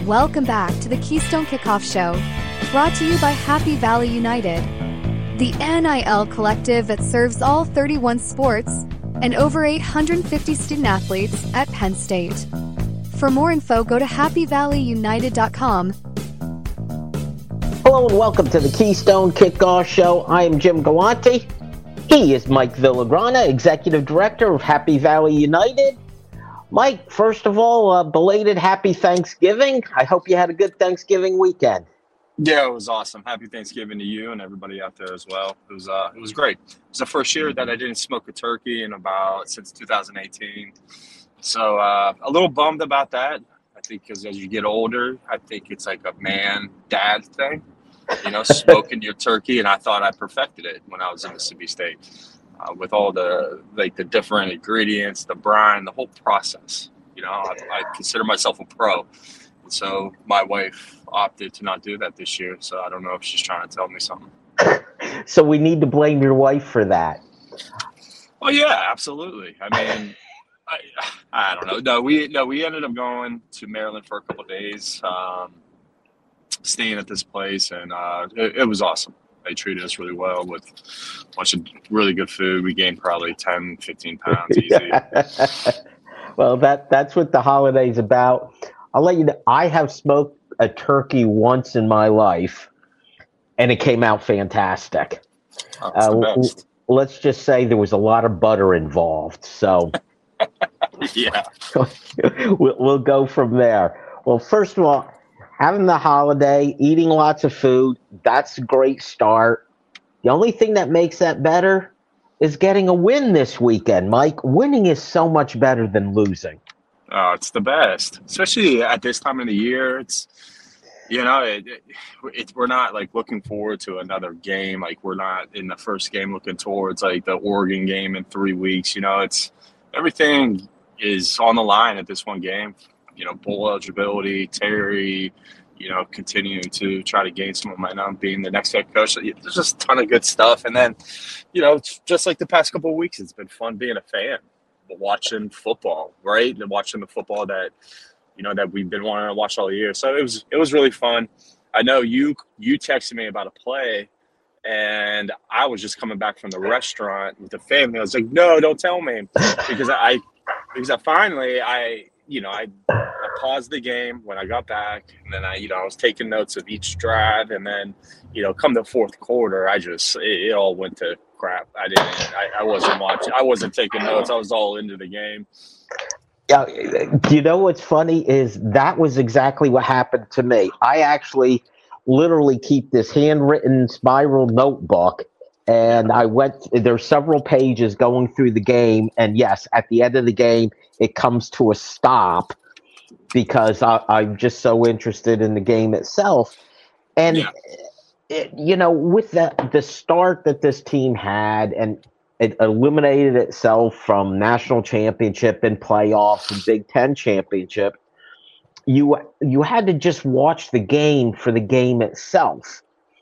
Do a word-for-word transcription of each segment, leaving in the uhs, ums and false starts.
Welcome back to the Keystone Kickoff Show, brought to you by Happy Valley United, the N I L collective that serves all thirty-one sports and over eight hundred fifty student-athletes at Penn State. For more info, go to happy valley united dot com. Hello and welcome to the Keystone Kickoff Show. I am Jim Galante. He is Mike Villagrana, Executive Director of Happy Valley United. Mike, first of all, uh, belated Happy Thanksgiving. I hope you had a good Thanksgiving weekend. Yeah, it was awesome. Happy Thanksgiving to you and everybody out there as well. It was uh, it was great. It was the first year that I didn't smoke a turkey in about since two thousand eighteen. So uh, a little bummed about that. I think because as you get older, I think it's like a man dad thing, you know, smoking your turkey. And I thought I perfected it when I was in Mississippi State. Uh, with all the like the different ingredients, the brine, the whole process. You know, I, I consider myself a pro. And so my wife opted to not do that this year. So I don't know if she's trying to tell me something. So we need to blame your wife for that. Oh yeah, absolutely. I mean, I, I don't know. No, we no we ended up going to Maryland for a couple of days, um, staying at this place, and uh, it, it was awesome. They treated us really well with a bunch of really good food. We gained probably ten, fifteen pounds easy. Well, that that's what the holiday's about. I'll let you know, I have smoked a turkey once in my life, and it came out fantastic. Oh, that's the uh, best. Let's just say there was a lot of butter involved. So yeah, we'll, we'll go from there. Well, first of all, having the holiday, eating lots of food, that's a great start. The only thing that makes that better is getting a win this weekend, Mike. Winning is so much better than losing. oh, it's the best, especially at this time of the year. It's, you know, it, it, it, we're not like looking forward to another game. Like we're not in the first game looking towards like the Oregon game in three weeks. You know, it's everything is on the line at this one game. You know, bowl eligibility, Terry, you know, continuing to try to gain some momentum, being the next head coach. There's just a ton of good stuff. And then, you know, it's just like the past couple of weeks, it's been fun being a fan, watching football, right? And watching the football that, you know, that we've been wanting to watch all year. So it was it was really fun. I know you you texted me about a play, and I was just coming back from the restaurant with the family. I was like, no, don't tell me. Because I because I finally I you know, I, I paused the game when I got back, and then I, you know, I was taking notes of each drive, and then, you know, come the fourth quarter, I just, it, it all went to crap. I didn't, I, I wasn't watching, I wasn't taking notes. I was all into the game. Yeah, you know what's funny is that was exactly what happened to me. I actually literally keep this handwritten spiral notebook, and I went, there's several pages going through the game, and yes, at the end of the game, it comes to a stop because I, I'm just so interested in the game itself. And, Yeah. it, you know, with the, the start that this team had, and it eliminated itself from national championship and playoffs and Big Ten championship, you you had to just watch the game for the game itself.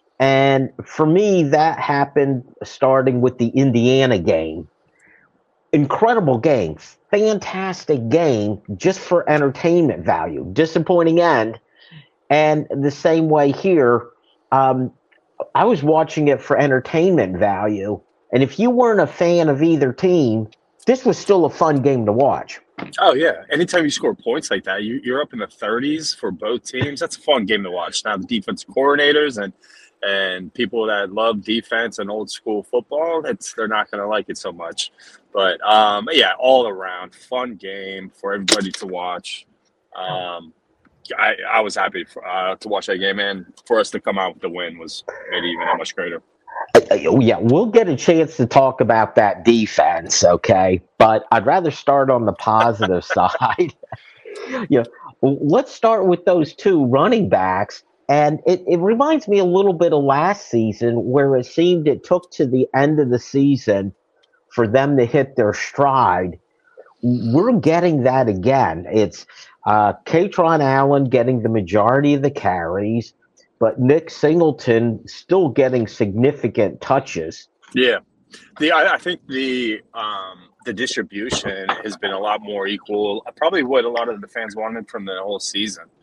And for me, that happened starting with the Indiana game. Incredible game, fantastic game, just for entertainment value. Disappointing end. And the same way here, um, I was watching it for entertainment value. And if you weren't a fan of either team, this was still a fun game to watch. Oh, yeah. Anytime you score points like that, you, you're up in the thirties for both teams. That's a fun game to watch. Now, the defense coordinators and and people that love defense and old school football, it's, they're not going to like it so much. But, um, yeah, all around, fun game for everybody to watch. Um, I, I was happy for, uh, to watch that game, and for us to come out with the win was made even that much greater. Oh, yeah, we'll get a chance to talk about that defense, okay? But I'd rather start on the positive side. You know, let's start with those two running backs. And it, it reminds me a little bit of last season, where it seemed it took to the end of the season for them to hit their stride. We're getting that again. It's uh, Katron Allen getting the majority of the carries, but Nick Singleton still getting significant touches. Yeah. The I, I think the um, the distribution has been a lot more equal. Probably what a lot of the fans wanted from the whole season.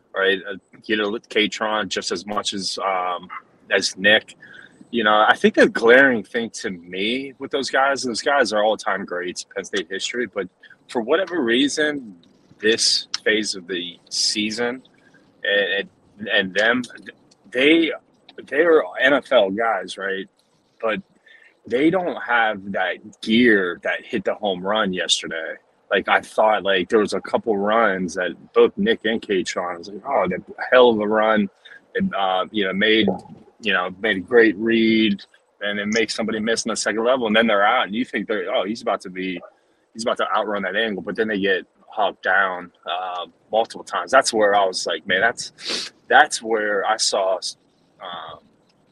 right? Uh, you know, Katron just as much as um, as Nick. You know, I think the glaring thing to me with those guys, those guys are all-time greats, Penn State history, but for whatever reason, this phase of the season and and them, they they're N F L guys, right? But they don't have that gear that hit the home run yesterday. Like I thought, like there was a couple runs that both Nick and Katron was like, oh, the hell of a run, and uh, you know, made you know made a great read, and it makes somebody miss in the second level, and then they're out, and you think they're oh, he's about to be, he's about to outrun that angle, but then they get hopped down uh, multiple times. That's where I was like, man, that's that's where I saw um,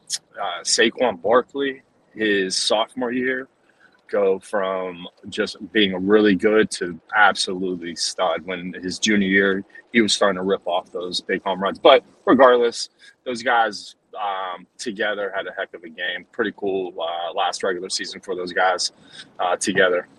uh, Saquon Barkley his sophomore year go from just being really good to absolutely stud. When his junior year, he was starting to rip off those big home runs. But regardless, those guys um, together had a heck of a game. Pretty cool uh, last regular season for those guys uh, together.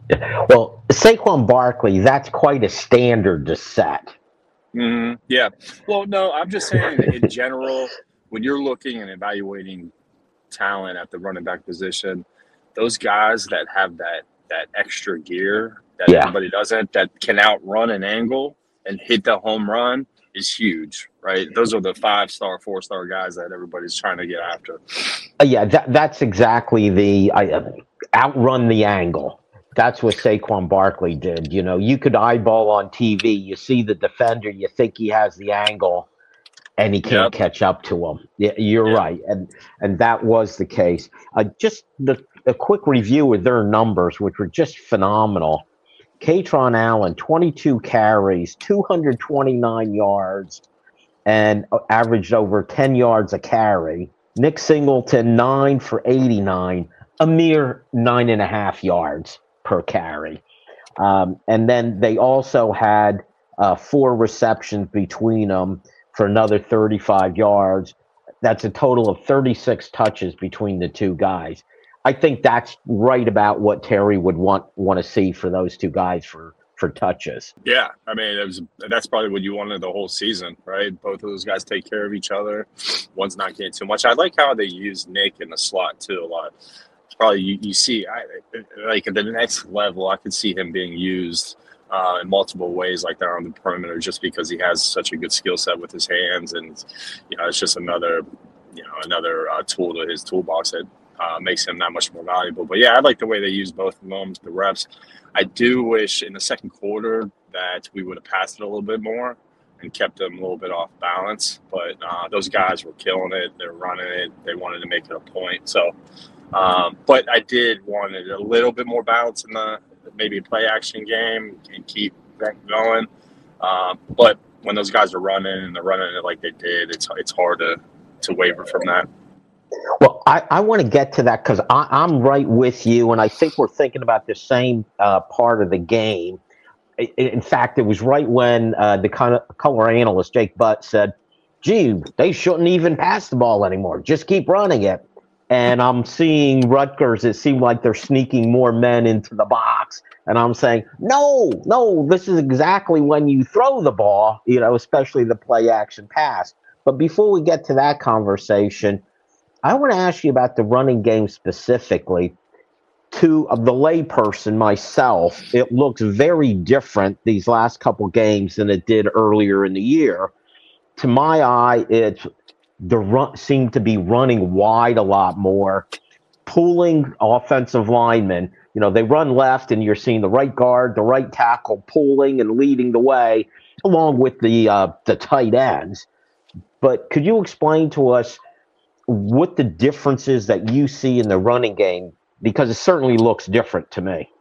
Well, Saquon Barkley, that's quite a standard to set. Mm-hmm. Yeah. Well, no, I'm just saying in general, when you're looking and evaluating talent at the running back position, those guys that have that that extra gear that yeah. everybody doesn't, that can outrun an angle and hit the home run is huge, right? Those are the five-star, four-star guys that everybody's trying to get after. Uh, yeah, that, that's exactly the uh, outrun the angle. That's what Saquon Barkley did. You know, you could eyeball on T V, you see the defender, you think he has the angle, and he can't yep. catch up to him. Yeah, you're yep. right, and and that was the case. Uh, just the, a quick review of their numbers, which were just phenomenal. Katron Allen, twenty-two carries, two hundred twenty-nine yards, and averaged over ten yards a carry. Nick Singleton, nine for eighty-nine, a mere nine and a half yards per carry. Um, and then they also had uh, four receptions between them for another thirty-five yards. That's a total of thirty-six touches between the two guys. I think that's right about what Terry would want want to see for those two guys for, for touches. Yeah, I mean, it was that's probably what you wanted the whole season, right? Both of those guys take care of each other. One's not getting too much. I like how they use Nick in the slot too a lot. Probably you, you see, I, like at the next level, I could see him being used uh, in multiple ways like that on the perimeter, just because he has such a good skill set with his hands, and you know, it's just another, you know, another uh, tool to his toolbox that uh, makes him that much more valuable. But yeah, I like the way they use both of them, the reps. I do wish in the second quarter that we would have passed it a little bit more and kept them a little bit off balance. But uh, those guys were killing it. They're running it. They wanted to make it a point. So. Um, but I did want it a little bit more balance in the maybe a play action game and keep that going. Um, but when those guys are running and they're running it like they did, it's it's hard to, to waver from that. Well, I, I want to get to that because I'm right with you, and I think we're thinking about the same uh, part of the game. In fact, it was right when uh, the color analyst, Jake Butt, said, gee, they shouldn't even pass the ball anymore. Just keep running it. And I'm seeing Rutgers, it seemed like they're sneaking more men into the box. And I'm saying, no, no, this is exactly when you throw the ball, you know, especially the play action pass. But before we get to that conversation, I want to ask you about the running game specifically. To the layperson myself, it looks very different these last couple games than it did earlier in the year. To my eye, it's the run seem to be running wide a lot more, pulling offensive linemen. You know, they run left, and you're seeing the right guard, the right tackle pulling and leading the way, along with the uh, the tight ends. But could you explain to us what the differences that you see in the running game? Because it certainly looks different to me.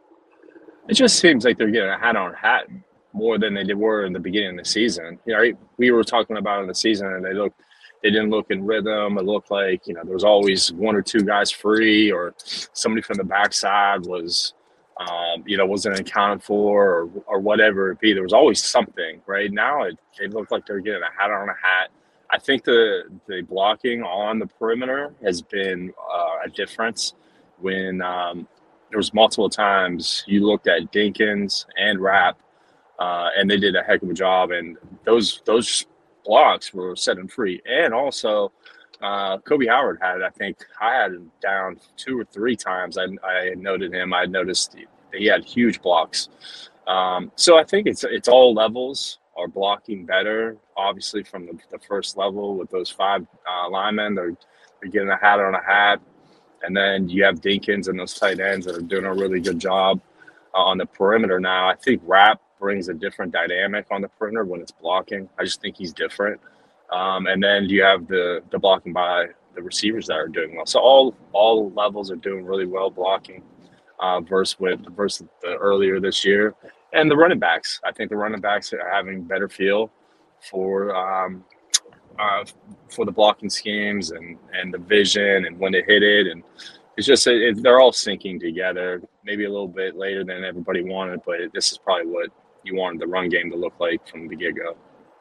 It just seems like they're getting a hat on hat more than they did were in the beginning of the season. You know, we were talking about in the season, and they look. They didn't look in rhythm. It looked like, you know, there was always one or two guys free, or somebody from the backside was, um, you know, wasn't accounted for, or, or whatever it be. There was always something, right? Now it, it looked like they're getting a hat on a hat. I think the the blocking on the perimeter has been uh, a difference. When um, there was multiple times you looked at Dinkins and Rapp, uh, and they did a heck of a job. And those those blocks were setting free. And also, uh, Kobe Howard had, I think, I had him down two or three times. I, I noted him. I noticed he had huge blocks. Um, so I think it's it's all levels are blocking better, obviously, from the, the first level with those five uh, linemen. They're, they're getting a hat on a hat. And then you have Dinkins and those tight ends that are doing a really good job uh, on the perimeter now. I think Rapp brings a different dynamic on the perimeter when it's blocking. I just think he's different. Um, and then you have the the blocking by the receivers that are doing well. So all all levels are doing really well blocking uh, versus with versus the earlier this year. And the running backs, I think the running backs are having better feel for um, uh, for the blocking schemes and, and the vision and when to hit it. And it's just it, it, they're all syncing together. Maybe a little bit later than everybody wanted, but it, this is probably what you wanted the run game to look like from the get-go.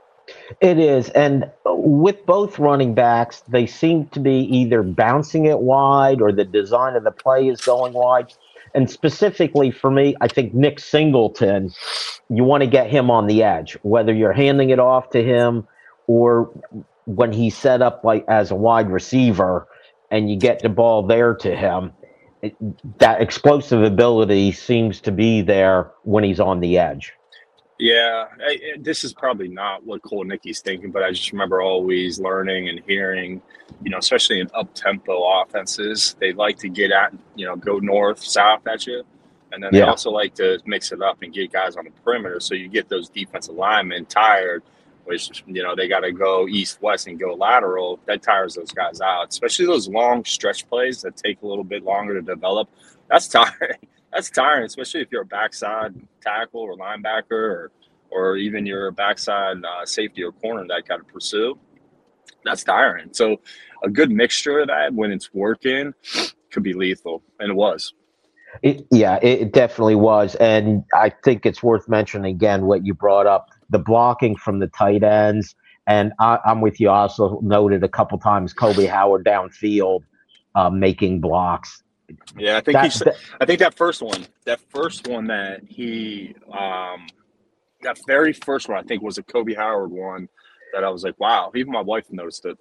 It is. And with both running backs, they seem to be either bouncing it wide or the design of the play is going wide. And specifically for me, I think Nick Singleton, you want to get him on the edge, whether you're handing it off to him or when he's set up like as a wide receiver and you get the ball there to him. It, that explosive ability seems to be there when he's on the edge. Yeah, I, this is probably not what Cole Nicky's thinking, but I just remember always learning and hearing, you know, especially in up-tempo offenses, they like to get at, you know, go north, south at you. And then they Yeah. also like to mix it up and get guys on the perimeter. So you get those defensive linemen tired, which, you know, they got to go east, west and go lateral. That tires those guys out, especially those long stretch plays that take a little bit longer to develop. That's tiring. That's tiring, especially if you're a backside tackle or linebacker or, or even you're a backside uh, safety or corner that got to pursue. That's tiring. So a good mixture of that when it's working could be lethal, and it was. It, yeah, it definitely was. And I think it's worth mentioning again what you brought up, the blocking from the tight ends. And I, I'm with you. I also noted a couple times Kobe Howard downfield uh, making blocks. Yeah, I think That- he's. I think that first one, that first one that he, um, that very first one, I think was a Kobe Howard one that I was like, wow. Even my wife noticed it.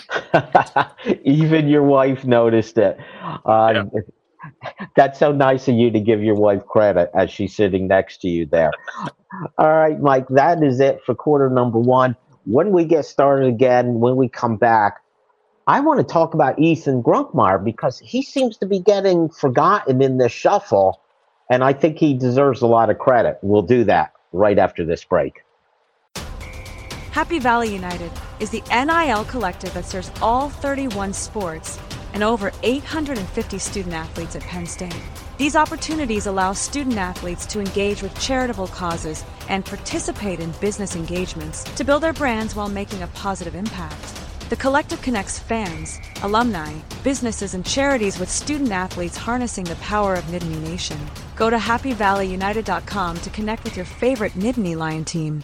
Even your wife noticed it. Uh, Yeah. That's so nice of you to give your wife credit as she's sitting next to you there. All right, Mike, that is it for quarter number one. When we get started again, when we come back, I want to talk about Ethan Grunkemeyer because he seems to be getting forgotten in this shuffle, and I think he deserves a lot of credit. We'll do that right after this break. Happy Valley United is the N I L collective that serves all thirty-one sports and over eight hundred fifty student athletes at Penn State. These opportunities allow student athletes to engage with charitable causes and participate in business engagements to build their brands while making a positive impact. The collective connects fans, alumni, businesses, and charities with student athletes harnessing the power of Nittany Nation. Go to happy valley united dot com to connect with your favorite Nittany Lion team.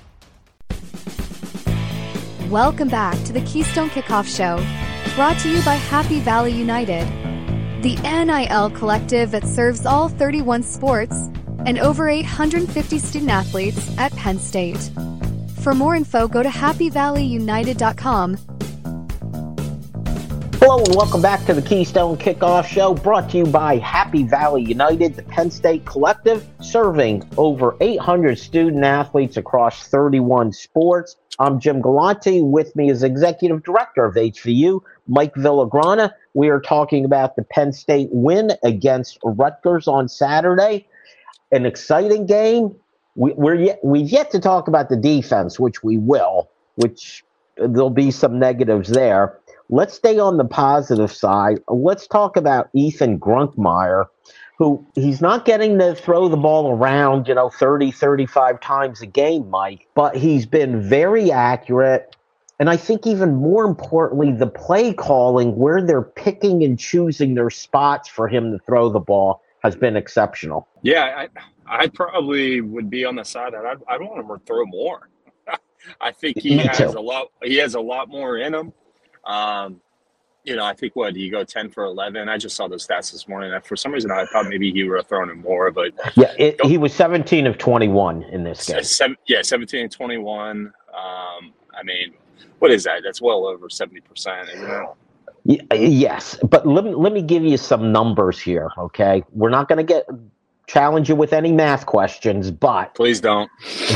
Welcome back to the Keystone Kickoff Show, brought to you by Happy Valley United, the N I L collective that serves all thirty-one sports and over eight hundred fifty student athletes at Penn State. For more info, go to happy valley united dot com. Hello and welcome back to the Keystone Kickoff Show, brought to you by Happy Valley United, the Penn State collective, serving over eight hundred student athletes across thirty-one sports. I'm Jim Galante. With me is Executive Director of H V U, Mike Villagrana. We are talking about the Penn State win against Rutgers on Saturday. An exciting game. We, we're yet, we've yet to talk about the defense, which we will, which there'll be some negatives there. Let's stay on the positive side. Let's talk about Ethan Grunkemeyer, who he's not getting to throw the ball around, you know, thirty, thirty-five times a game, Mike, but he's been very accurate. And I think even more importantly, the play calling, where they're picking and choosing their spots for him to throw the ball, has been exceptional. Yeah, I, I probably would be on the side that I'd, I'd want him to throw more. I think he Me has too. a lot. He has a lot more in him. Um, you know, I think what you go ten for eleven. I just saw those stats this morning. And for some reason, I thought maybe he would have thrown him more, but Yeah, it, he was seventeen of twenty-one in this game. seven, yeah, seventeen and twenty-one. Um, I mean, what is that? That's well over seventy percent, isn't it? Yes, but let me, let me give you some numbers here, okay? We're not going to get challenge you with any math questions, but please don't.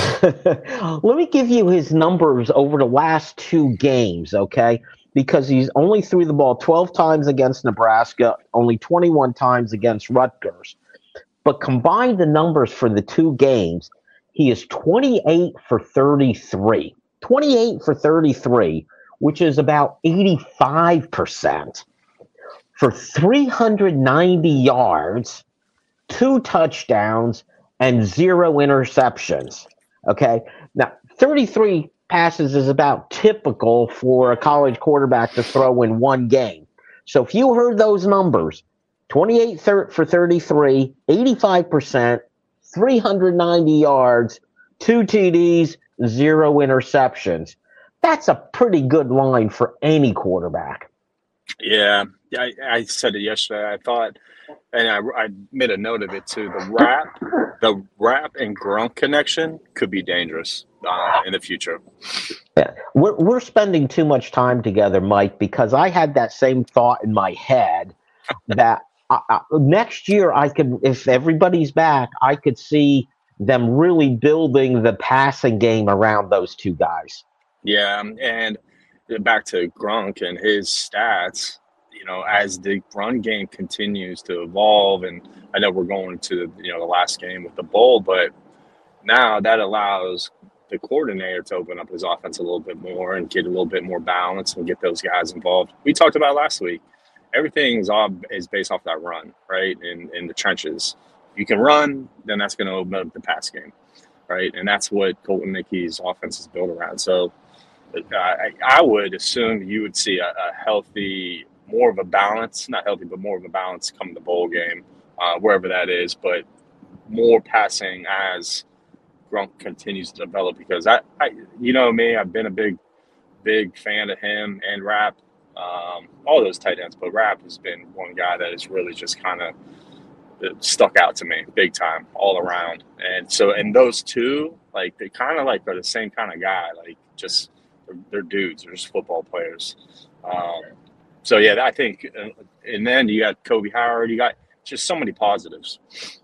Let me give you his numbers over the last two games, okay? Because he's only threw the ball twelve times against Nebraska, only twenty-one times against Rutgers. But combine the numbers for the two games, he is twenty-eight for thirty-three. twenty-eight for thirty-three, which is about eighty-five percent. For three hundred ninety yards, two touchdowns, and zero interceptions. Okay? Now, thirty-three passes is about typical for a college quarterback to throw in one game. So if you heard those numbers, twenty-eight for thirty-three, eighty-five percent, three hundred ninety yards, two T Ds, zero interceptions. That's a pretty good line for any quarterback. Yeah, I, I said it yesterday. I thought, and I, I made a note of it too, the rap, the rap and Gronk connection could be dangerous uh, in the future. Yeah. We're, we're spending too much time together, Mike, because I had that same thought in my head that I, I, next year I could, if everybody's back, I could see them really building the passing game around those two guys. Yeah, and back to Gronk and his stats, you know, as the run game continues to evolve, and I know we're going to, you know, the last game with the bowl, but now that allows the coordinator to open up his offense a little bit more and get a little bit more balance and get those guys involved. We talked about last week. Everything's all is based off that run, right? In in the trenches. If you can run, then that's going to open up the pass game, right? And that's what Colton Mickey's offense is built around. So uh, I, I would assume you would see a, a healthy, more of a balance, not healthy, but more of a balance come the bowl game, uh, wherever that is, but more passing as Gronk continues to develop, because I, I, you know me, I've been a big, big fan of him and Rapp, um, all those tight ends, but Rapp has been one guy that has really just kind of stuck out to me big time all around. And so, and those two, like, they kind of like are the same kind of guy, like just they're, they're dudes, they're just football players. Um, so yeah, I think, and then you got Kobe Howard, you got just so many positives.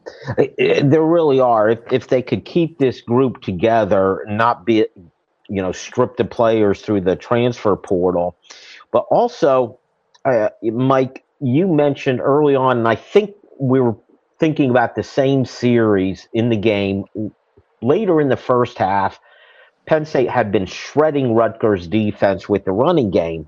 There really are. If if they could keep this group together, not be, you know, strip the players through the transfer portal, but also, uh, Mike, you mentioned early on, and I think we were thinking about the same series in the game. Later in the first half, Penn State had been shredding Rutgers' defense with the running game,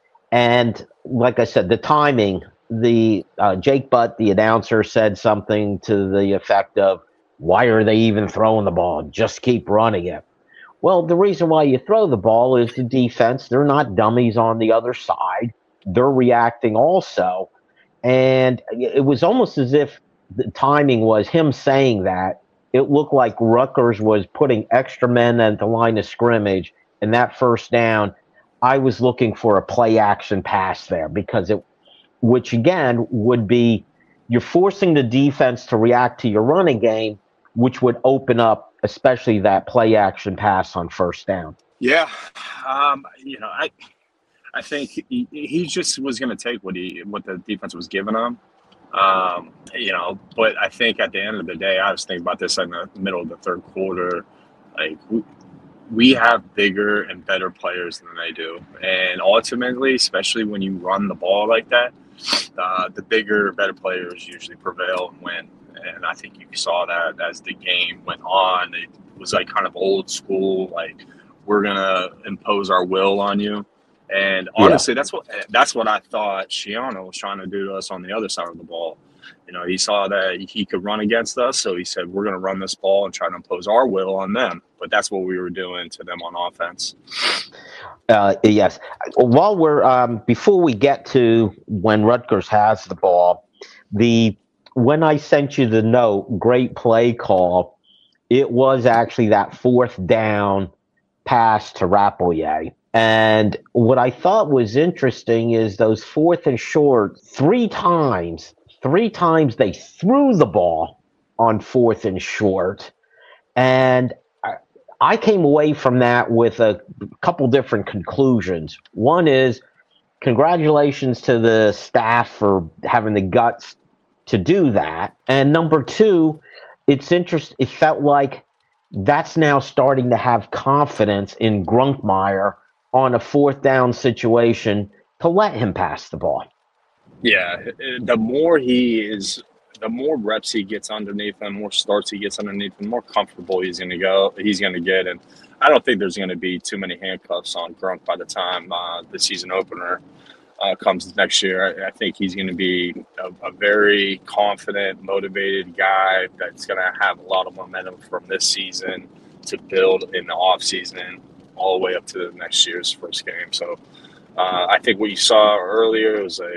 and like I said, the timing. The uh, Jake Butt, the announcer, said something to the effect of, "Why are they even throwing the ball? Just keep running it." Well, the reason why you throw the ball is the defense. They're not dummies on the other side. They're reacting also. And it was almost as if the timing was him saying that. It looked like Rutgers was putting extra men at the line of scrimmage, and that first down, I was looking for a play action pass there, because it which again would be you're forcing the defense to react to your running game, which would open up especially that play action pass on first down. Yeah. Um, you know, I I think he, he just was going to take what he what the defense was giving him. Um, you know, but I think at the end of the day, I was thinking about this in the middle of the third quarter. Like, we, we have bigger and better players than they do. And ultimately, especially when you run the ball like that, Uh, the bigger, better players usually prevail and win. And I think you saw that as the game went on. It was like kind of old school, like, we're going to impose our will on you. And honestly, yeah. that's what that's what I thought Schiano was trying to do to us on the other side of the ball. You know, he saw that he could run against us, so he said, we're going to run this ball and try to impose our will on them. But that's what we were doing to them on offense. Uh, yes. While we're um, before we get to when Rutgers has the ball, the when I sent you the note, great play call, it was actually that fourth down pass to Rappleyea. And what I thought was interesting is those fourth and short, three times, three times they threw the ball on fourth and short. And I, I came away from that with a couple different conclusions. One is congratulations to the staff for having the guts to do that. And number two, it's interest. It felt like that's now starting to have confidence in Grunkmeyer on a fourth down situation to let him pass the ball. Yeah, the more he is, the more reps he gets underneath him, more starts he gets underneath him, the more comfortable he's going to go. He's going to get, and I don't think there's going to be too many handcuffs on Grunk by the time uh, the season opener uh, comes next year. I, I think he's going to be a, a very confident, motivated guy that's going to have a lot of momentum from this season to build in the off season all the way up to the next year's first game. So. Uh, I think what you saw earlier was a,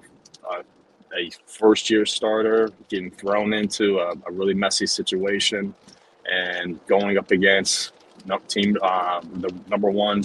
a, a, a first-year starter getting thrown into a, a really messy situation and going up against team uh, the number one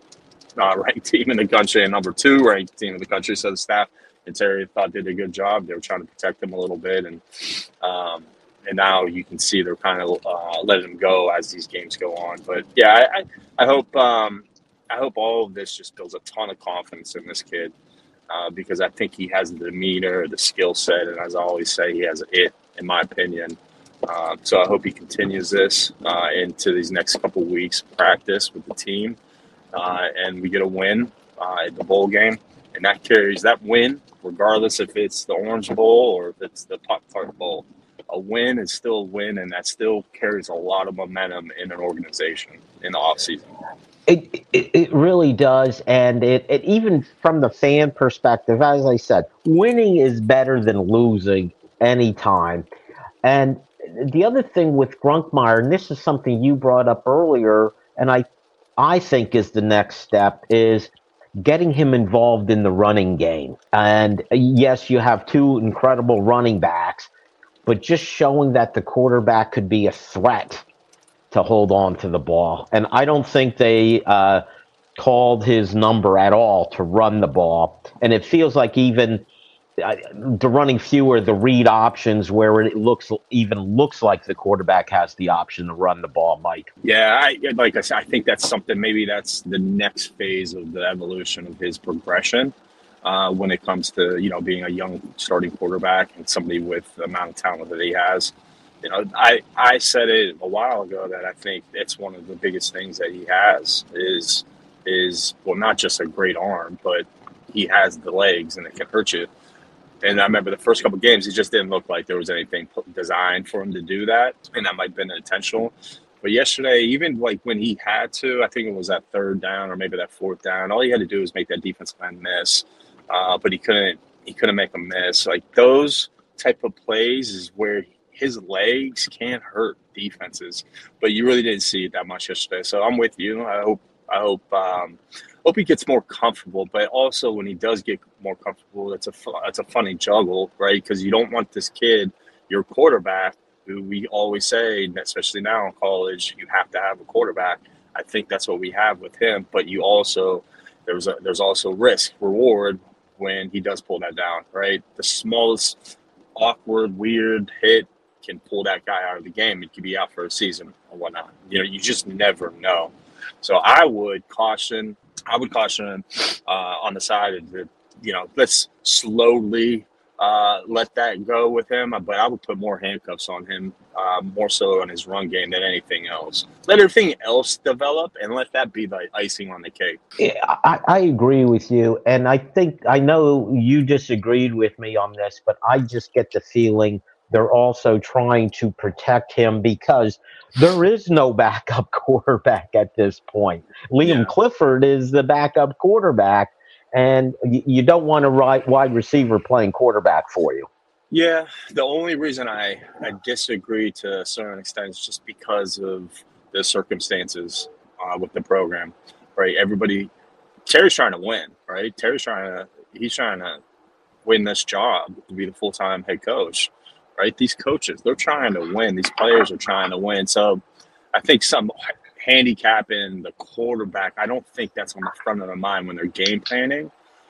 uh, ranked team in the country and number two ranked team in the country. So the staff and Terry thought did a good job. They were trying to protect him a little bit, and um, and now you can see they're kind of uh, letting him go as these games go on. But yeah, I I, I hope. Um, I hope all of this just builds a ton of confidence in this kid uh, because I think he has the demeanor, the skill set, and as I always say, he has it, in my opinion. Uh, so I hope he continues this uh, into these next couple weeks of practice with the team, uh, and we get a win uh, at the bowl game, and that carries that win, regardless if it's the Orange Bowl or if it's the Pop-Tart Bowl. A win is still a win, and that still carries a lot of momentum in an organization in the offseason. It, it it really does, and it, it even from the fan perspective, as I said, winning is better than losing anytime. And the other thing with Grunkmeyer, and this is something you brought up earlier, and I I think is the next step, is getting him involved in the running game. And yes, you have two incredible running backs, but just showing that the quarterback could be a threat to hold on to the ball. And I don't think they uh, called his number at all to run the ball. And it feels like even uh, the running fewer the read options where it looks even looks like the quarterback has the option to run the ball, Mike. Yeah, I, like I said, I think that's something, maybe that's the next phase of the evolution of his progression uh, when it comes to, you know, being a young starting quarterback and somebody with the amount of talent that he has. You know, I, I said it a while ago that I think it's one of the biggest things that he has is, is well, not just a great arm, but he has the legs and it can hurt you. And I remember the first couple of games, he just didn't look like there was anything designed for him to do that. And that might have been intentional. But yesterday, even like when he had to, I think it was that third down or maybe that fourth down, all he had to do was make that defensive end miss. Uh, but he couldn't, he couldn't make a miss. Like those type of plays is where his legs can hurt defenses, but you really didn't see it that much yesterday. So I'm with you. I hope, I hope, um, hope he gets more comfortable. But also, when he does get more comfortable, it's a it's a funny juggle, right? Because you don't want this kid, your quarterback, who we always say, especially now in college, you have to have a quarterback. I think that's what we have with him. But you also there's a there's also risk reward when he does pull that down, right? The smallest awkward, weird hit can pull that guy out of the game. It could be out for a season or whatnot. You know, you just never know. So I would caution, I would caution him uh, on the side of the, you know, let's slowly uh, let that go with him. But I would put more handcuffs on him, uh, more so on his run game than anything else. Let everything else develop and let that be the icing on the cake. Yeah, I, I agree with you. And I think, I know you disagreed with me on this, but I just get the feeling they're also trying to protect him because there is no backup quarterback at this point. Liam yeah. Clifford is the backup quarterback, and you don't want a right wide receiver playing quarterback for you. Yeah, the only reason I, I disagree to a certain extent is just because of the circumstances uh, with the program, right? Everybody, Terry's trying to win, right? Terry's trying to, he's trying to win this job to be the full-time head coach. Right, these coaches, they're trying to win. These players are trying to win. So I think some handicapping the quarterback, I don't think that's on the front of their mind when they're game planning.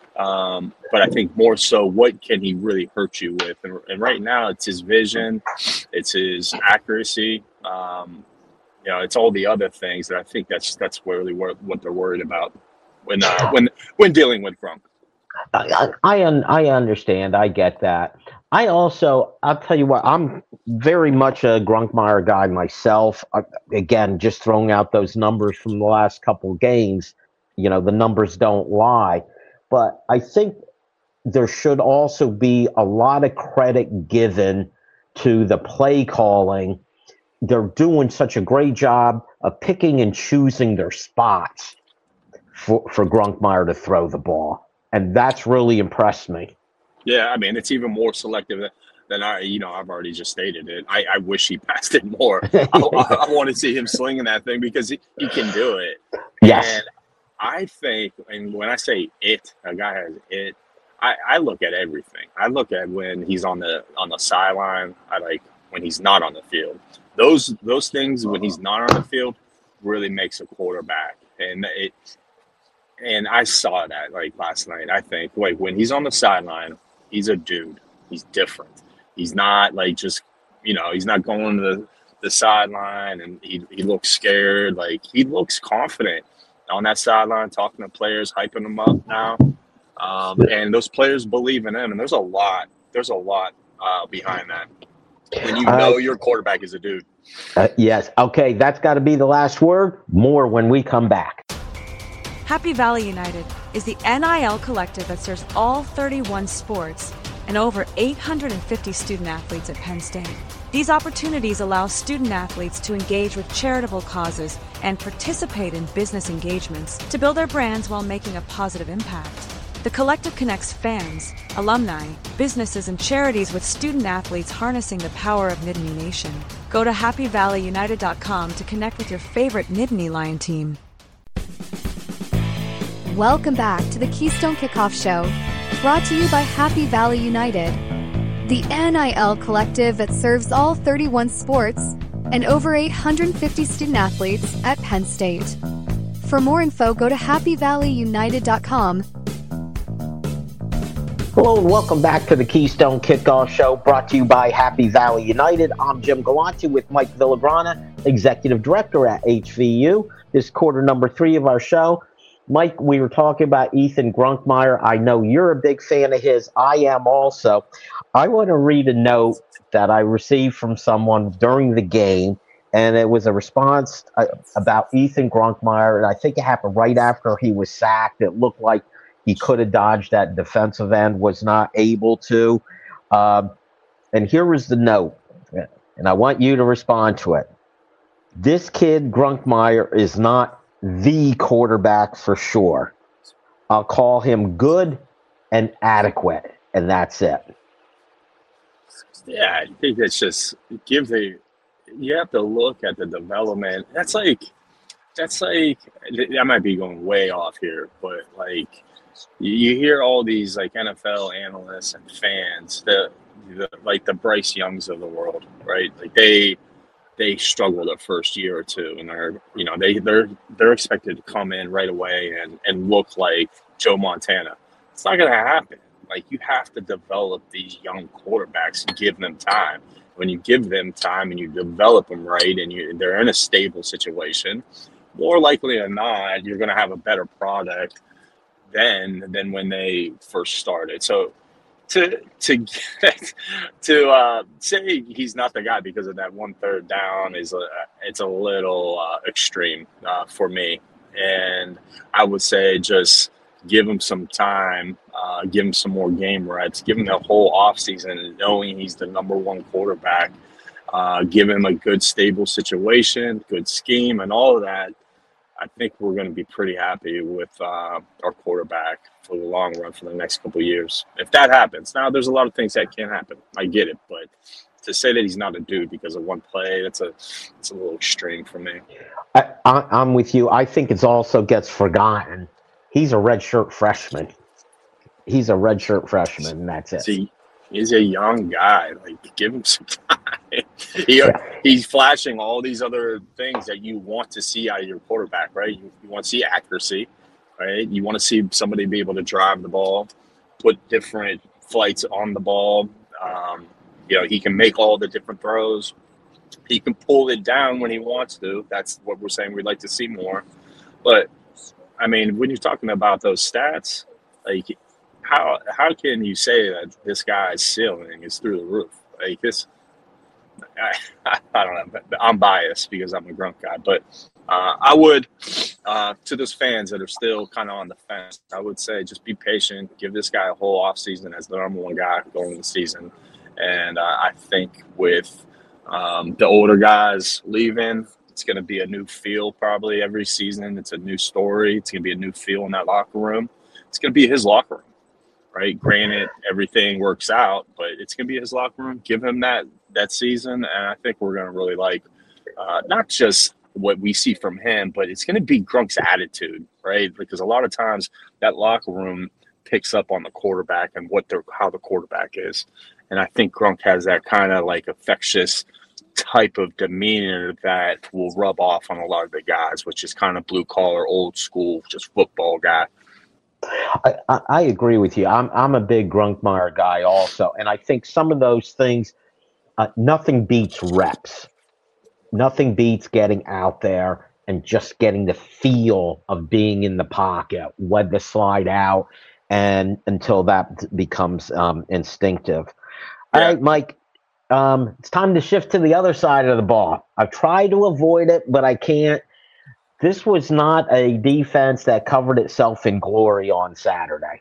Um, but I think more so, what can he really hurt you with? And, and right now, it's his vision, it's his accuracy. Um, You know, it's all the other things that I think that's that's really what what they're worried about when uh, when when dealing with Gronk. I I, un, I understand. I get that. I also, I'll tell you what, I'm very much a Grunkmeyer guy myself. I, again, just throwing out those numbers from the last couple games, you know, the numbers don't lie. But I think there should also be a lot of credit given to the play calling. They're doing such a great job of picking and choosing their spots for, for Grunkmeyer to throw the ball. And that's really impressed me. Yeah, I mean, it's even more selective than, than I, you know, I've already just stated it. I, I wish he passed it more. I, I, I want to see him slinging that thing because he, he can do it. Yes. And I think, and when I say it, a guy has it, I, I look at everything. I look at when he's on the on the sideline. I like when he's not on the field. Those those things when he's not on the field really makes a quarterback. And it and I saw that like last night. I think like when he's on the sideline, he's a dude. He's different. He's not like just, you know, he's not going to the, the sideline and he he looks scared. Like he looks confident on that sideline, talking to players, hyping them up now. Um, and those players believe in him. And there's a lot, there's a lot uh, behind that. When you know uh, your quarterback is a dude. Uh, yes. Okay. That's got to be the last word. More when we come back. Happy Valley United is the N I L collective that serves all thirty-one sports and over eight hundred fifty student athletes at Penn State. These opportunities allow student athletes to engage with charitable causes and participate in business engagements to build their brands while making a positive impact. The collective connects fans, alumni, businesses, and charities with student athletes harnessing the power of Nittany Nation. Go to happy valley united dot com to connect with your favorite Nittany Lion team. Welcome back to the Keystone Kickoff Show, brought to you by Happy Valley United, the N I L collective that serves all thirty-one sports and over eight hundred fifty student athletes at Penn State. For more info, go to happy valley united dot com. Hello and welcome back to the Keystone Kickoff Show, brought to you by Happy Valley United. I'm Jim Galante with Mike Villagrana, Executive Director at H V U. This quarter number three of our show. Mike, we were talking about Ethan Grunkmeyer. I know you're a big fan of his. I am also. I want to read a note that I received from someone during the game, and it was a response uh, about Ethan Grunkmeyer, and I think it happened right after he was sacked. It looked like he could have dodged that defensive end, was not able to. Um, and here was the note, and I want you to respond to it. This kid, Grunkmeyer, is not the quarterback for sure. I'll call him good and adequate, and that's it. Yeah, I think it's just give the you have to look at the development. That's like that's like I might be going way off here, but like you hear all these like N F L analysts and fans, the, the like the Bryce Youngs of the world, right? Like they they struggle the first year or two, and they're you know they they're they're expected to come in right away and and look like Joe Montana. It's not going to happen. Like you have to develop these young quarterbacks and give them time. When you give them time and you develop them right, and you they're in a stable situation, more likely than not, you're going to have a better product then than when they first started. So to to get to uh, say he's not the guy because of that one third down is a it's a little uh, extreme uh, for me. And I would say just give him some time, uh, give him some more game reps, give him the whole offseason knowing he's the number one quarterback, uh, give him a good stable situation, good scheme, and all of that. I think we're going to be pretty happy with uh, our quarterback for the long run for the next couple of years. If that happens. Now, there's a lot of things that can happen. I get it. But to say that he's not a dude because of one play, that's a, that's a little extreme for me. I, I, I'm with you. I think it also gets forgotten. He's a redshirt freshman. He's a redshirt freshman, and that's it. See, he's a young guy. Like, give him some time. he, yeah. He's flashing all these other things that you want to see out of your quarterback, right? You, you want to see accuracy, right? You want to see somebody be able to drive the ball, put different flights on the ball. Um, you know, he can make all the different throws. He can pull it down when he wants to. That's what we're saying. We'd like to see more. But, I mean, when you're talking about those stats, like, how how can you say that this guy's ceiling is through the roof? Like, this, I, I don't know. I'm biased because I'm a Grunk guy. But uh, I would, uh, to those fans that are still kind of on the fence, I would say just be patient. Give this guy a whole offseason as the number one guy going into the season. And uh, I think with um, the older guys leaving, it's going to be a new feel probably every season. It's a new story. It's going to be a new feel in that locker room. It's going to be his locker room, right? Granted, everything works out, but it's going to be his locker room. Give him that that season, and I think we're going to really like uh, not just what we see from him, but it's going to be Grunk's attitude, right? Because a lot of times that locker room picks up on the quarterback and what they're how the quarterback is. And I think Grunk has that kind of like infectious type of demeanor that will rub off on a lot of the guys, which is kind of blue collar, old school, just football guy. I, I, I agree with you. I'm I'm a big Grunkmeyer guy also, and I think some of those things, uh, nothing beats reps. Nothing beats getting out there and just getting the feel of being in the pocket, when to slide out, and until that becomes um, instinctive. All Yeah. right, Mike, um, it's time to shift to the other side of the ball. I try to avoid it, but I can't. This was not a defense that covered itself in glory on Saturday.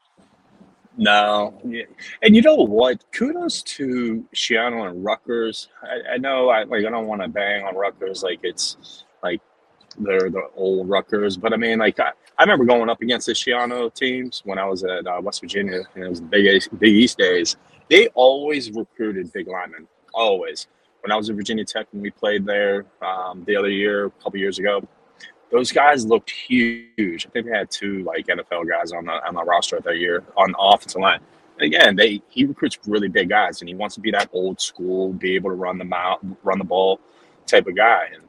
No. Yeah. And you know what? Kudos to Schiano and Rutgers. I, I know I like I don't want to bang on Rutgers like it's like they're the old Rutgers, but I mean like I, I remember going up against the Schiano teams when I was at uh, West Virginia, and it was the Big East, Big East days. They always recruited big linemen, always. When I was at Virginia Tech and we played there um, the other year, a couple years ago, those guys looked huge. I think they had two like N F L guys on the on the roster that year on the offensive line. And again, they he recruits really big guys, and he wants to be that old school, be able to run the mouth, run the ball type of guy. And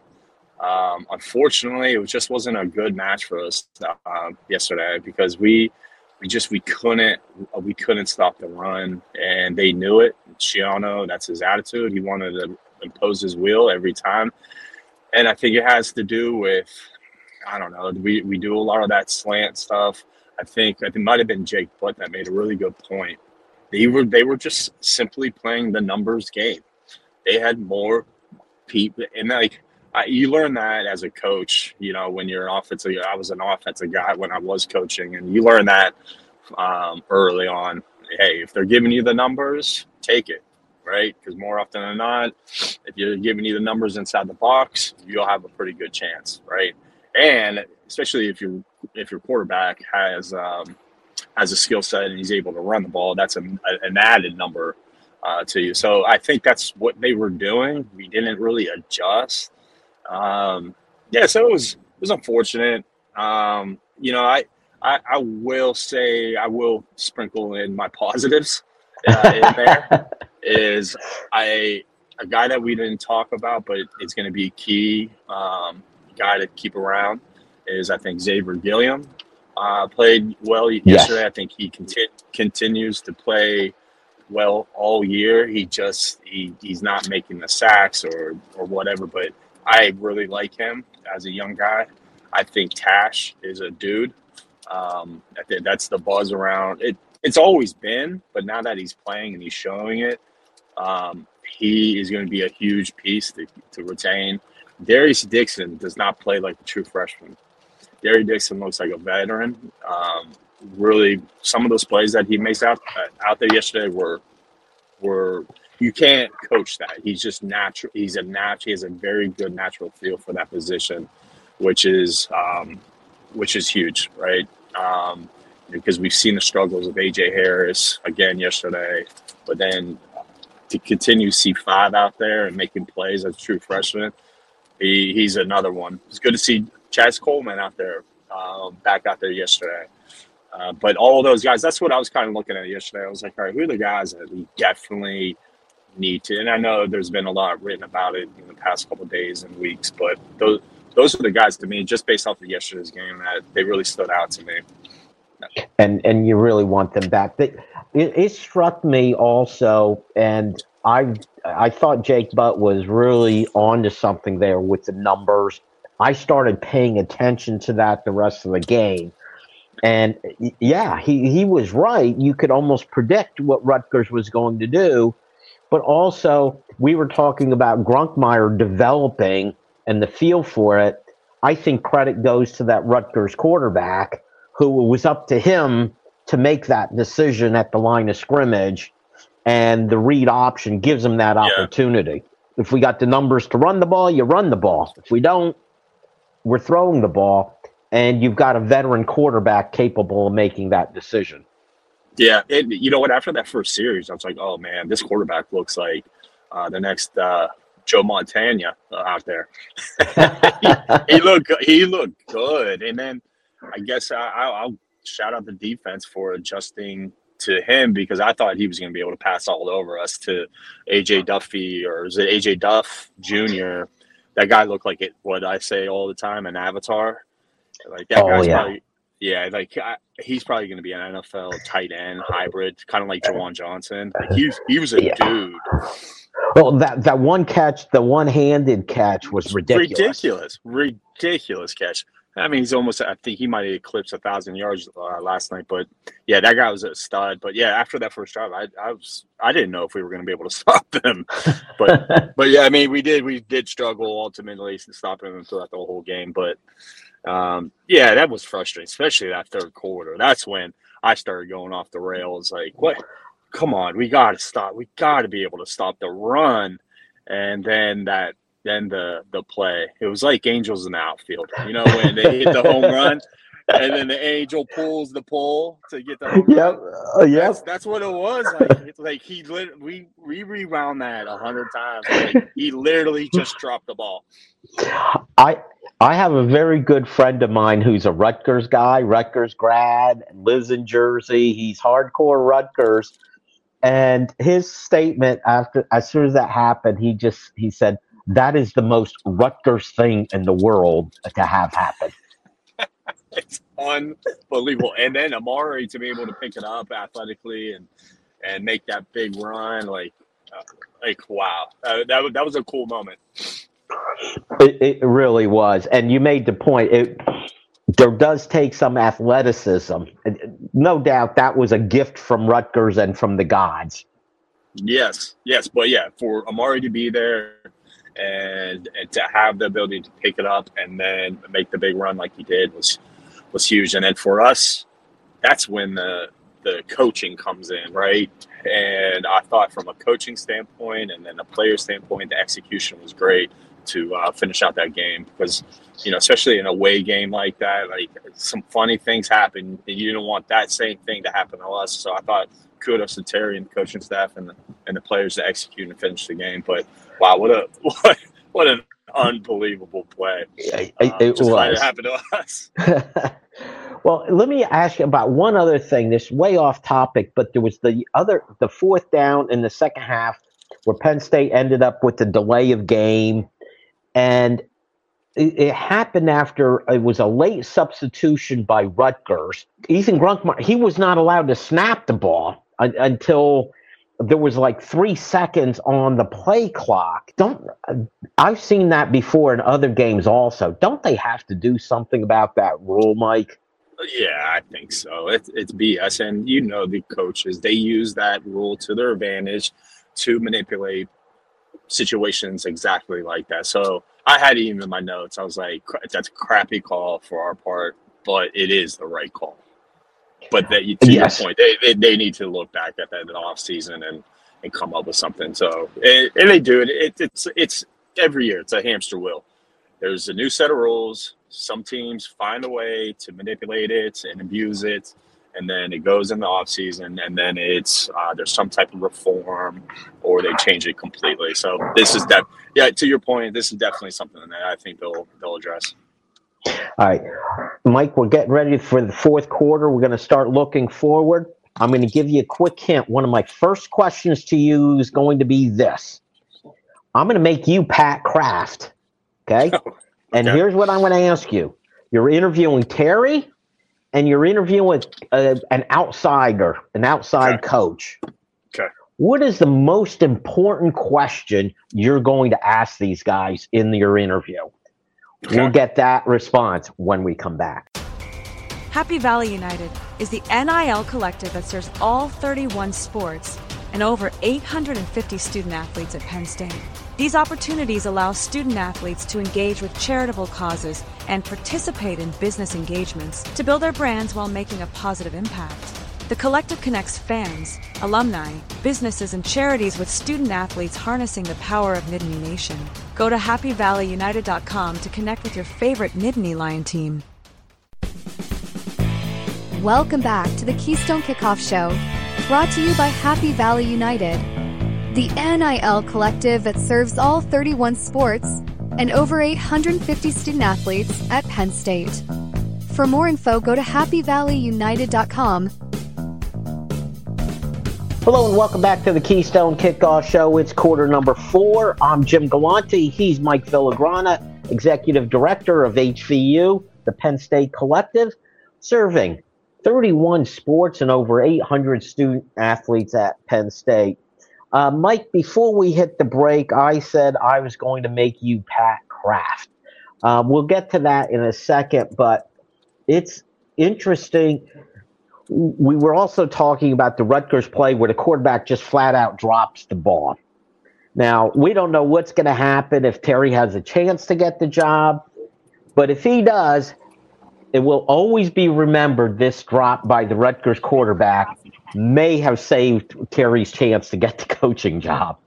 um, unfortunately, it just wasn't a good match for us uh, yesterday because we we just we couldn't we couldn't stop the run, and they knew it. Schiano, that's his attitude. He wanted to impose his will every time, and I think it has to do with. I don't know. We we do a lot of that slant stuff. I think it might have been Jake Butt that made a really good point. They were they were just simply playing the numbers game. They had more people, and like I, you learn that as a coach. You know, when you're an offensive, I was an offensive guy when I was coaching, and you learn that um, early on. Hey, if they're giving you the numbers, take it, right? Because more often than not, if you're giving you the numbers inside the box, you'll have a pretty good chance, right? And especially if your if your quarterback has um, has a skill set and he's able to run the ball, that's a, a, an added number uh, to you. So I think that's what they were doing. We didn't really adjust. Um, yeah, so it was it was unfortunate. Um, you know, I, I I will say I will sprinkle in my positives uh, in there. Is I a guy that we didn't talk about, but it's going to be key. Um, guy to keep around is I think Xavier Gilliam uh, played well yesterday. Yes. I think he conti- continues to play well all year. He just he he's not making the sacks or or whatever, but I really like him as a young guy. I think Tash is a dude. Um, I think that's the buzz around it. It's always been, but now that he's playing and he's showing it, um, he is going to be a huge piece to, to retain. Darius Dixon does not play like a true freshman. Darius Dixon looks like a veteran. Um, really, some of those plays that he makes out out there yesterday were were you can't coach that. He's just natural. He's a natural. He has a very good natural feel for that position, which is um, which is huge, right? Um, because we've seen the struggles of A J Harris again yesterday, but then to continue to see five out there and making plays as a true freshman. He he's another one. It's good to see Chaz Coleman out there, uh, back out there yesterday. Uh, but all of those guys, that's what I was kind of looking at yesterday. I was like, all right, who are the guys that we definitely need to? And I know there's been a lot written about it in the past couple of days and weeks, but those those are the guys to me, just based off of yesterday's game, that they really stood out to me. And and you really want them back. It, it struck me also, and I I thought Jake Butt was really onto something there with the numbers. I started paying attention to that the rest of the game. And yeah, he, he was right. You could almost predict what Rutgers was going to do. But also, we were talking about Grunkmeyer developing and the feel for it. I think credit goes to that Rutgers quarterback, who it was up to him to make that decision at the line of scrimmage. And the read option gives him that opportunity. Yeah. If we got the numbers to run the ball, you run the ball. If we don't, we're throwing the ball. And you've got a veteran quarterback capable of making that decision. Yeah, it, you know what? After that first series, I was like, "Oh man, this quarterback looks like uh, the next uh, Joe Montana uh, out there." he, he looked, he looked good. And then I guess I, I'll shout out the defense for adjusting to him, because I thought he was going to be able to pass all over us to A J Duffy, or is it A J Duff Junior? That guy looked like it. What I say all the time, an avatar. Like that oh, guy's yeah. probably, yeah, like I, he's probably going to be an N F L tight end hybrid, kind of like Jawan Johnson. Like he was, he was a yeah. dude. Well, that that one catch, the one-handed catch, was ridiculous. Ridiculous, ridiculous catch. I mean, he's almost. I think he might have eclipsed a thousand yards uh, last night. But yeah, that guy was a stud. But yeah, after that first drive, I, I was, I didn't know if we were going to be able to stop them. But but yeah, I mean, we did, we did struggle ultimately stopping them throughout the whole game. But um, yeah, that was frustrating, especially that third quarter. That's when I started going off the rails. Like, what? Come on, we got to stop. We got to be able to stop the run. And then that. Then the the play, it was like angels in the outfield. You know, when they hit the home run, and then the angel pulls the pole to get the home yep. run. Uh, yep. That's, that's what it was. Like, it's like he lit, we we rewound that a hundred times. Like, he literally just dropped the ball. I I have a very good friend of mine who's a Rutgers guy, Rutgers grad, lives in Jersey. He's hardcore Rutgers, and his statement after as soon as that happened, he just he said, "That is the most Rutgers thing in the world to have happen." It's unbelievable. And then Amari to be able to pick it up athletically and and make that big run, like, uh, like wow, uh, that that was a cool moment. It, it really was, and you made the point. It there does take some athleticism. No doubt that was a gift from Rutgers and from the gods. Yes, yes, but yeah, for Amari to be there. And, and to have the ability to pick it up and then make the big run like he did was was huge. And then for us, that's when the the coaching comes in, right? And I thought from a coaching standpoint and then a player standpoint, the execution was great to uh, finish out that game, because, you know, especially in a away game like that, like some funny things happen, and you didn't want that same thing to happen to us. So I thought kudos to Terry and the coaching staff and the, and the players to execute and finish the game. But wow, what a what what an unbelievable play! It, um, it just was. It happened to us. Well, let me ask you about one other thing. This is way off topic, but there was the other, the fourth down in the second half where Penn State ended up with the delay of game, and it, it happened after it was a late substitution by Rutgers. Ethan Grunkmeyer, he was not allowed to snap the ball un, until there was like three seconds on the play clock. Don't I've seen that before in other games also. Don't they have to do something about that rule, Mike? Yeah, I think so. It's, it's B S, and you know the coaches, they use that rule to their advantage to manipulate situations exactly like that. So I had it even in my notes. I was like, that's a crappy call for our part, but it is the right call. But that, to yes. your point, they, they they need to look back at that in the off season and, and come up with something. So and, and they do it. it. It's it's every year. It's a hamster wheel. There's a new set of rules. Some teams find a way to manipulate it and abuse it, and then it goes in the off season, and then it's uh, there's some type of reform, or they change it completely. So this is that. Yeah, to your point, this is definitely something that I think they'll they'll address. All right, Mike, we're getting ready for the fourth quarter. We're going to start looking forward. I'm going to give you a quick hint. One of my first questions to you is going to be this. I'm going to make you Pat Kraft, okay? Oh, okay. And here's what I'm going to ask you. You're interviewing Terry, and you're interviewing uh, an outsider, an outside okay. coach. Okay. What is the most important question you're going to ask these guys in your interview? Okay. We'll get that response when we come back. Happy Valley United is the N I L collective that serves all thirty-one sports and over eight hundred fifty student athletes at Penn State. These opportunities allow student athletes to engage with charitable causes and participate in business engagements to build their brands while making a positive impact. The collective connects fans, alumni, businesses, and charities with student athletes harnessing the power of Nittany Nation. Go to happy valley united dot com to connect with your favorite Nittany Lion team. Welcome back to the Keystone Kickoff Show, brought to you by Happy Valley United, the N I L collective that serves all thirty-one sports and over eight hundred fifty student athletes at Penn State. For more info, go to happy valley united dot com. Hello and welcome back to the Keystone Kickoff Show. It's quarter number four. I'm Jim Galante. He's Mike Villagrana, Executive Director of H V U, the Penn State Collective, serving thirty-one sports and over eight hundred student athletes at Penn State. Uh, Mike, before we hit the break, I said I was going to make you Pat Kraft. Uh, we'll get to that in a second, but it's interesting. We were also talking about the Rutgers play where the quarterback just flat out drops the ball. Now, we don't know what's going to happen if Terry has a chance to get the job, but if he does, it will always be remembered this drop by the Rutgers quarterback may have saved Terry's chance to get the coaching job.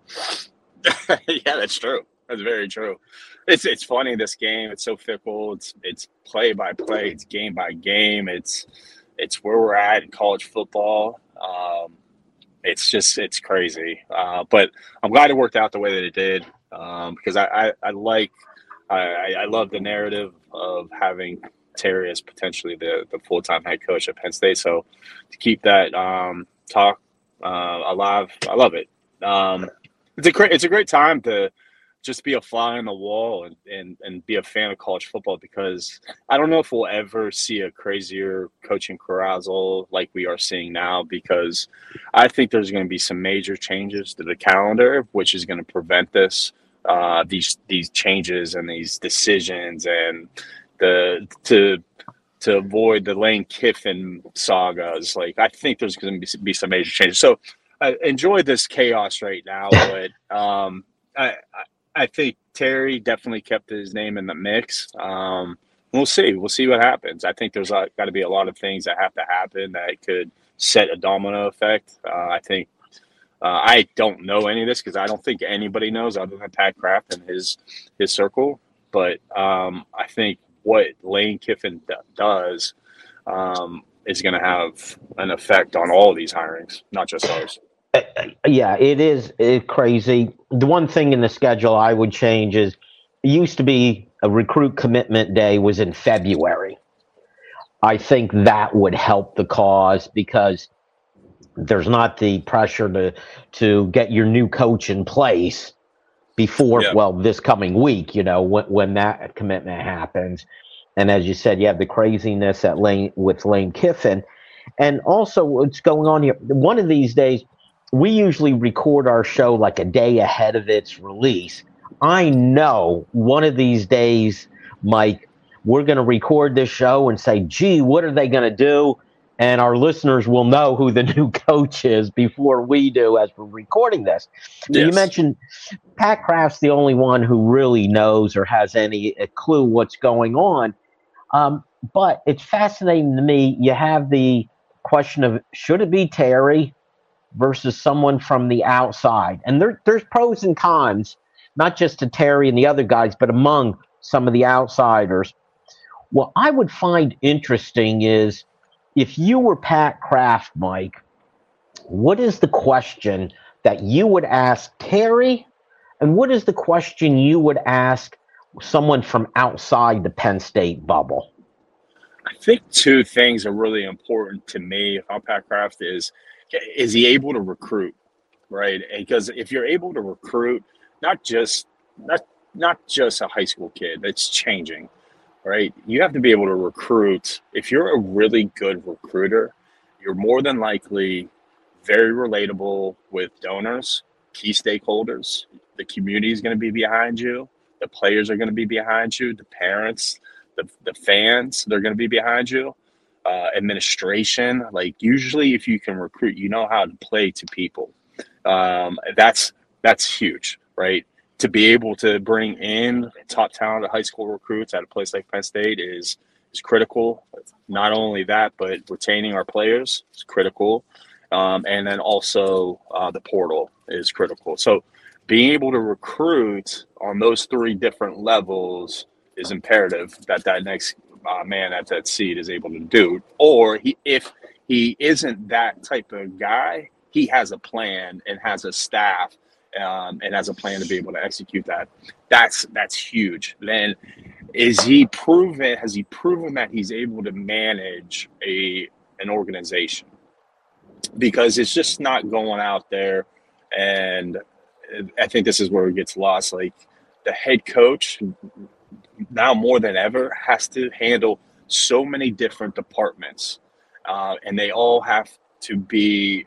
Yeah, that's true. That's very true. It's it's funny, this game. It's so fickle. It's it's play by play. It's game by game. It's it's where we're at in college football. Um, it's just it's crazy. Uh, but I'm glad it worked out the way that it did um, because I, I, I like I, I love the narrative of having Terry as potentially the, the full-time head coach at Penn State. So to keep that um, talk uh, alive, I love it. Um, it's a great it's a great time to just be a fly on the wall and, and, and be a fan of college football, because I don't know if we'll ever see a crazier coaching carousal like we are seeing now, because I think there's going to be some major changes to the calendar, which is going to prevent this, uh, these these changes and these decisions, and the to to avoid the Lane Kiffin sagas. Like, I think there's going to be, be some major changes. So I enjoy this chaos right now, but um, I, I I think Terry definitely kept his name in the mix. Um, we'll see. We'll see what happens. I think there's got to be a lot of things that have to happen that could set a domino effect. Uh, I think uh, I don't know any of this because I don't think anybody knows other than Pat Kraft and his his circle. But um, I think what Lane Kiffin d- does um, is going to have an effect on all of these hirings, not just ours. Uh, yeah, it is it crazy. The one thing in the schedule I would change is it used to be a recruit commitment day was in February. I think that would help the cause because there's not the pressure to to get your new coach in place before, yeah. well, this coming week, you know, when, when that commitment happens. And as you said, you have the craziness at Lane with Lane Kiffin. And also what's going on here, one of these days, we usually record our show like a day ahead of its release. I know one of these days, Mike, we're going to record this show and say, gee, what are they going to do? And our listeners will know who the new coach is before we do as we're recording this. Yes. You mentioned Pat Kraft's the only one who really knows or has any clue what's going on. Um, but it's fascinating to me. You have the question of, should it be Terry versus someone from the outside? And there, there's pros and cons, not just to Terry and the other guys, but among some of the outsiders. What I would find interesting is if you were Pat Kraft, Mike, what is the question that you would ask Terry? And what is the question you would ask someone from outside the Penn State bubble? I think two things are really important to me if I'm Pat Kraft is, is he able to recruit, right? Because if you're able to recruit, not just not not just a high school kid, that's changing, right? You have to be able to recruit. If you're a really good recruiter, you're more than likely very relatable with donors, key stakeholders. The community is going to be behind you. The players are going to be behind you. The parents, the, the fans, they're going to be behind you. Uh, administration, like usually if you can recruit, you know how to play to people. Um, that's that's huge, right? To be able to bring in top talented high school recruits at a place like Penn State is is critical. Not only that, but retaining our players is critical. Um, and then also uh, the portal is critical. So being able to recruit on those three different levels is imperative that that next uh, man at that seat is able to do. Or he, if he isn't that type of guy, he has a plan and has a staff um, and has a plan to be able to execute that. That's that's huge. Then is he proven? Has he proven that he's able to manage a an organization? Because it's just not going out there, and I think this is where it gets lost. Like the head coach now more than ever has to handle so many different departments, uh, and they all have to be.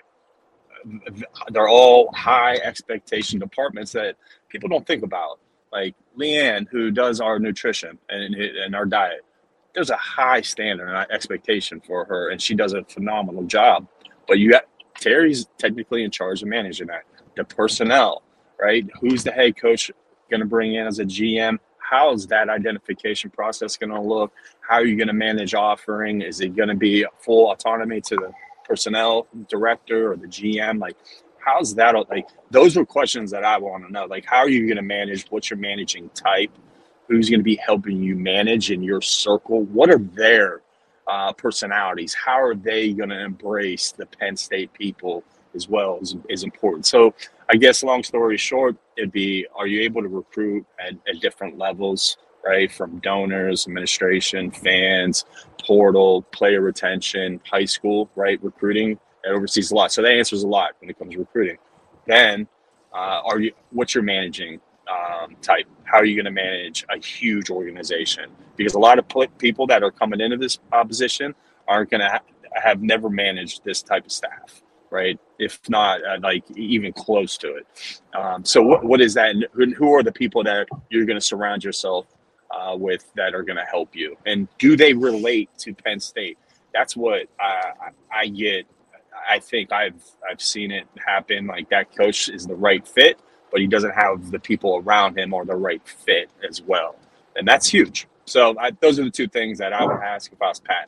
They're all high expectation departments that people don't think about. Like Leanne, who does our nutrition and, and our diet, there's a high standard and expectation for her, and she does a phenomenal job. But you got Terry's technically in charge of managing that. The personnel, right? Who's the head coach going to bring in as a G M? How's that identification process going to look? How are you going to manage offering? Is it going to be full autonomy to the personnel director or the G M? Like, how's that? Like, those are questions that I want to know. Like, how are you going to manage? What's your managing type? Who's going to be helping you manage in your circle? What are their uh, personalities? How are they going to embrace the Penn State people as well is, is important. So I guess long story short, it'd be, are you able to recruit at, at different levels, right? From donors, administration, fans, portal, player retention, high school, right? Recruiting, it oversees a lot. So that answers a lot when it comes to recruiting. Then uh, are you, what's your managing um, type? How are you going to manage a huge organization? Because a lot of people that are coming into this uh, position aren't going to ha- have never managed this type of staff, right? If not uh, like even close to it. Um, so what, what is that? Who, who are the people that you're going to surround yourself uh, with that are going to help you? And do they relate to Penn State? That's what I, I get. I think I've I've seen it happen. Like that coach is the right fit, but he doesn't have the people around him or the right fit as well. And that's huge. So I, those are the two things that I would ask if I was Pat.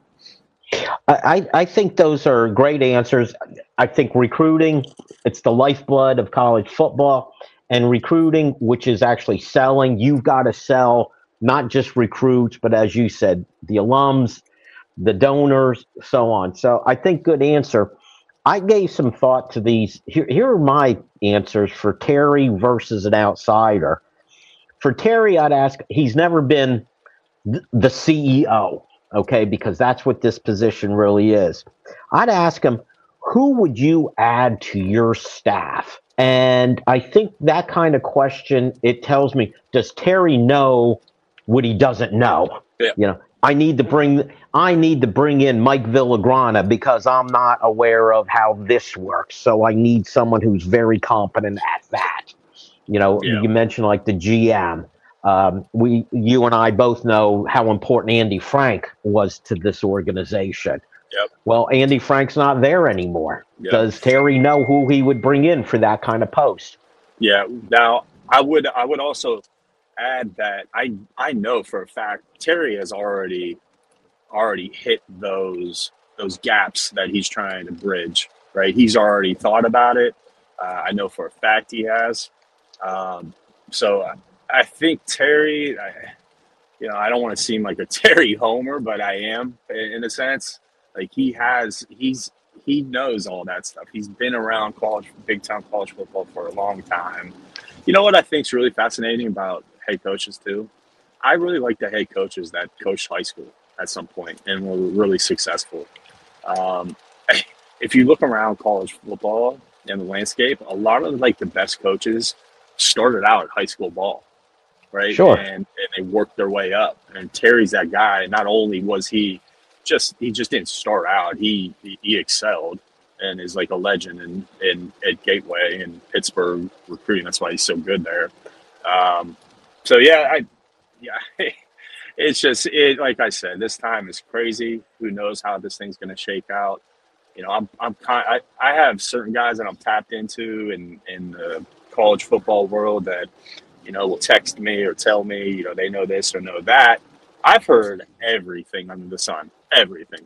I, I think those are great answers. I think recruiting, it's the lifeblood of college football. And recruiting, which is actually selling, you've got to sell not just recruits, but as you said, the alums, the donors, so on. So I think good answer. I gave some thought to these. Here, here are my answers for Terry versus an outsider. For Terry, I'd ask, he's never been th- the C E O, okay, because that's what this position really is. I'd ask him, who would you add to your staff? And I think that kind of question, it tells me, does Terry know what he doesn't know? Yeah. You know, I need to bring I need to bring in Mike Villagrana because I'm not aware of how this works. So I need someone who's very competent at that. You know, Yeah. you mentioned like the G M. Um, we, you and I both know how important Andy Frank was to this organization. Yep. Well, Andy Frank's not there anymore. Yep. Does Terry know who he would bring in for that kind of post? Yeah. Now, I would I would also add that I I know for a fact Terry has already already hit those those gaps that he's trying to bridge. Right. He's already thought about it. Uh, I know for a fact he has. Um, so. I think Terry, I, you know, I don't want to seem like a Terry homer, but I am in a sense. Like he has, he's, he knows all that stuff. He's been around college, big time college football for a long time. You know what I think is really fascinating about head coaches too? I really like the head coaches that coached high school at some point and were really successful. Um, if you look around college football and the landscape, a lot of like the best coaches started out high school ball. Right. Sure. And, and they worked their way up. And Terry's that guy. Not only was he just, he just didn't start out, he, he, he excelled and is like a legend in, in at Gateway and Pittsburgh recruiting. That's why he's so good there. Um, so yeah, I yeah, it's just it. Like I said, this time is crazy. Who knows how this thing's going to shake out? You know, I'm I'm kind. I, I have certain guys that I'm tapped into in in the college football world that, you know, will text me or tell me, you know, they know this or know that. I've heard everything under the sun, everything.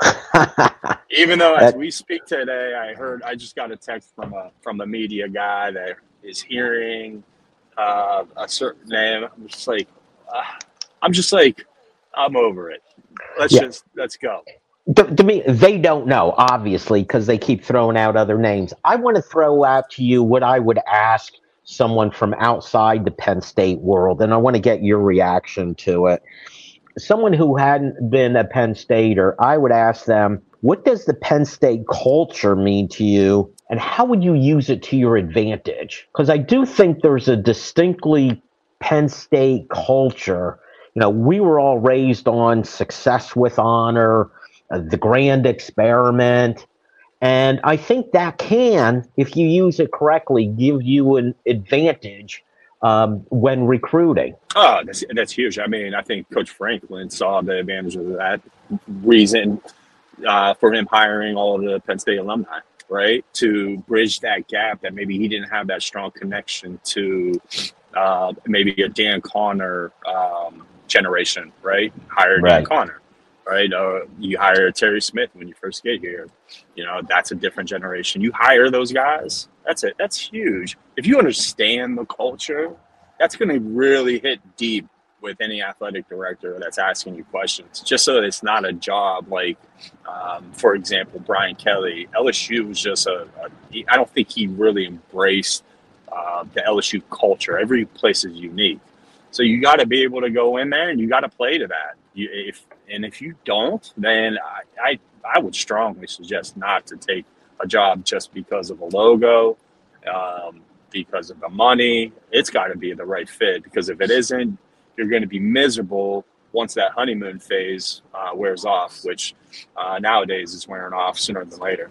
Even though as we speak today, I heard, I just got a text from a from a media guy that is hearing uh, a certain name. I'm just like, uh, I'm just like, I'm over it. Let's yeah. just let's go. To, to me, they don't know, obviously, because they keep throwing out other names. I want to throw out to you what I would ask someone from outside the Penn State world, and I want to get your reaction to it. Someone who hadn't been a Penn Stater, I would ask them, what does the Penn State culture mean to you, and how would you use it to your advantage? Because I do think there's a distinctly Penn State culture. You know, we were all raised on success with honor, uh, the grand experiment. And I think that can, if you use it correctly, give you an advantage um, when recruiting. Oh, that's, that's huge. I mean, I think Coach Franklin saw the advantage of that reason uh, for him hiring all of the Penn State alumni, right? To bridge that gap that maybe he didn't have that strong connection to uh, maybe a Dan Connor um, generation, right? Hire right. Dan Connor. Right, uh, you hire Terry Smith when you first get here. You know, that's a different generation. You hire those guys. That's it. That's huge. If you understand the culture, that's going to really hit deep with any athletic director that's asking you questions. Just so that it's not a job like, um, for example, Brian Kelly. L S U was just a. a I don't think he really embraced uh, the L S U culture. Every place is unique. So you got to be able to go in there and you got to play to that. You, if and if you don't, then I, I I would strongly suggest not to take a job just because of a logo, um, because of the money. It's got to be the right fit, because if it isn't, you're going to be miserable once that honeymoon phase uh, wears off, which uh, nowadays is wearing off sooner than later.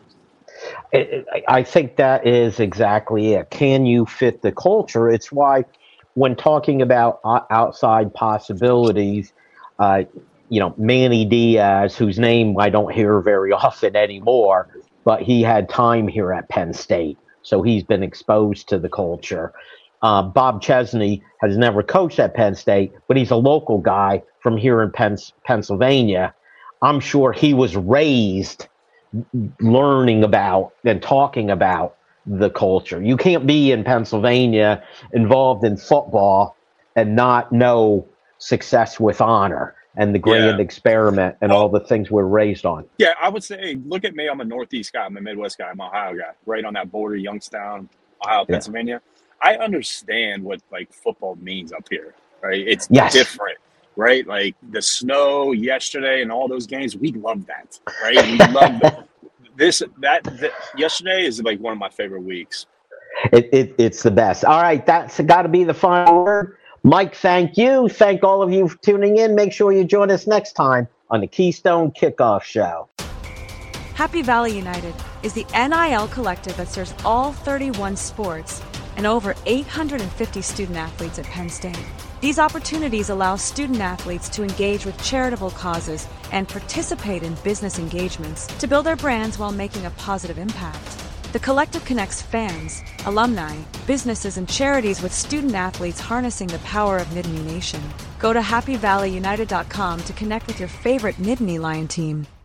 I think that is exactly it. Can you fit the culture? It's why when talking about outside possibilities, uh, you know, Manny Diaz, whose name I don't hear very often anymore, but he had time here at Penn State, so he's been exposed to the culture. Uh, Bob Chesney has never coached at Penn State, but he's a local guy from here in Penn- Pennsylvania. I'm sure he was raised learning about and talking about the culture. You can't be in Pennsylvania involved in football and not know success with honor and the grand yeah. experiment and oh. all the things we're raised on. Yeah, I would say, look at me. I'm a Northeast guy. I'm a Midwest guy. I'm an Ohio guy, right on that border, Youngstown, Ohio, yeah. Pennsylvania. I understand what like football means up here, right? It's yes. different, right? Like the snow yesterday and all those games, we love that, right? We love that. This that, that yesterday is like one of my favorite weeks. It, it it's the best. All right, that's got to be the final word. Mike, thank you. Thank all of you for tuning in. Make sure you join us next time on the Keystone Kickoff Show. Happy Valley United is the N I L collective that serves all thirty-one sports and over eight hundred fifty student athletes at Penn State. These opportunities allow student athletes to engage with charitable causes and participate in business engagements to build their brands while making a positive impact. The collective connects fans, alumni, businesses, and charities with student athletes harnessing the power of Nittany Nation. Go to happy valley united dot com to connect with your favorite Nittany Lion team.